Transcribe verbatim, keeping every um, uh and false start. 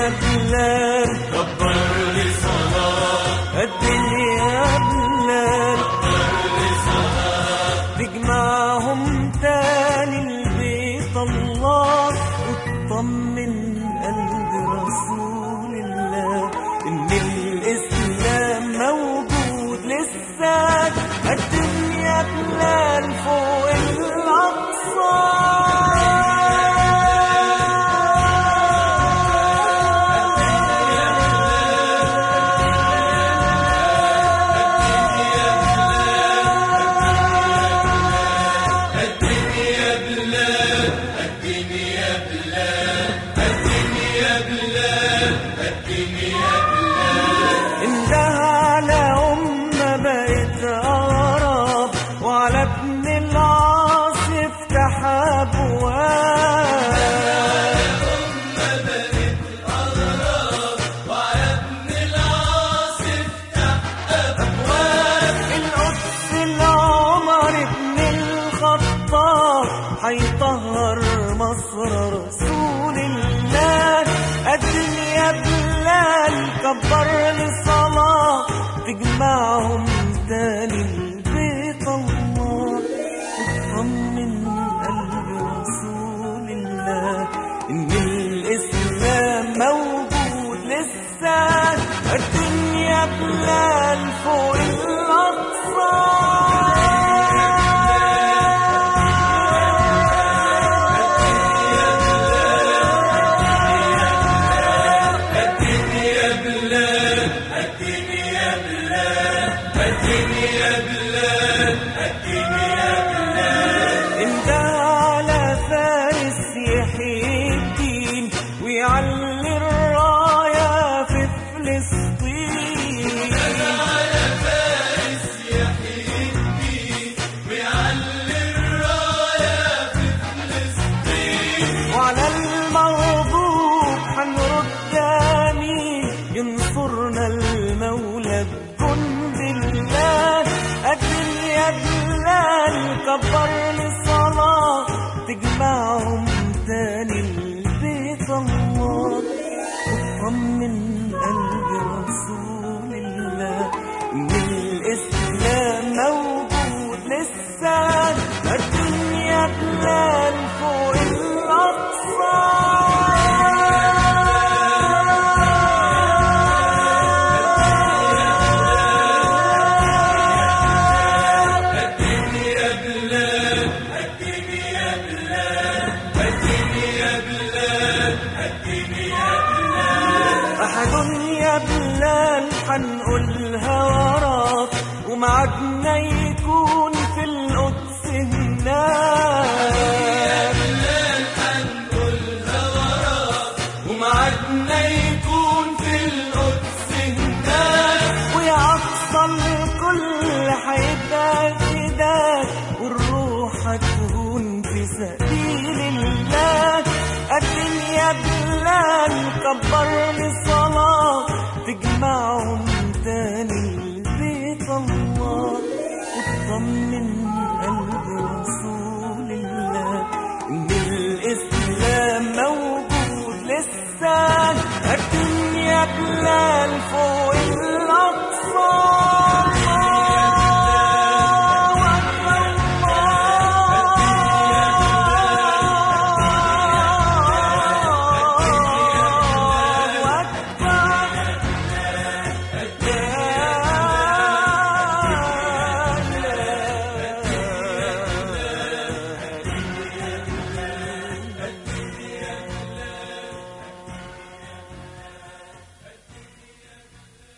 يا بلال كبر لي صلاة، أدني يا بلال كبر لي صلاة، تجمعهم تاني لبيت الله، وتطمن قلب رسول الله إن الإسلام موجود لسه. قدم يا بلال فوق الأقصى. حيطهر مصر رسول الله. قدم يا بلال كبر لي صلاة، تجمعهم تاني لبيت الله، وتطمن قلب رسول الله إن الإسلام موجود لسه. قدم يا بلال فوق الأقصى. ويعلي الراية في فلسطين، على فارس يحيي الدين، ويعلي الراية في فلسطين، وعلى المغضوب حنرد يمين، ينصرنا المولى بجند الله. قدم يا بلال كبر لي صلاة، تجمعهم تاني لبيت الله، وطمن قلب رسول الله إن الإسلام موجود لسه. قدم يا بلال فوق الأقصى. أحد يا بلال حنقولها وراك، ومعدنا يكون في القدس هناك.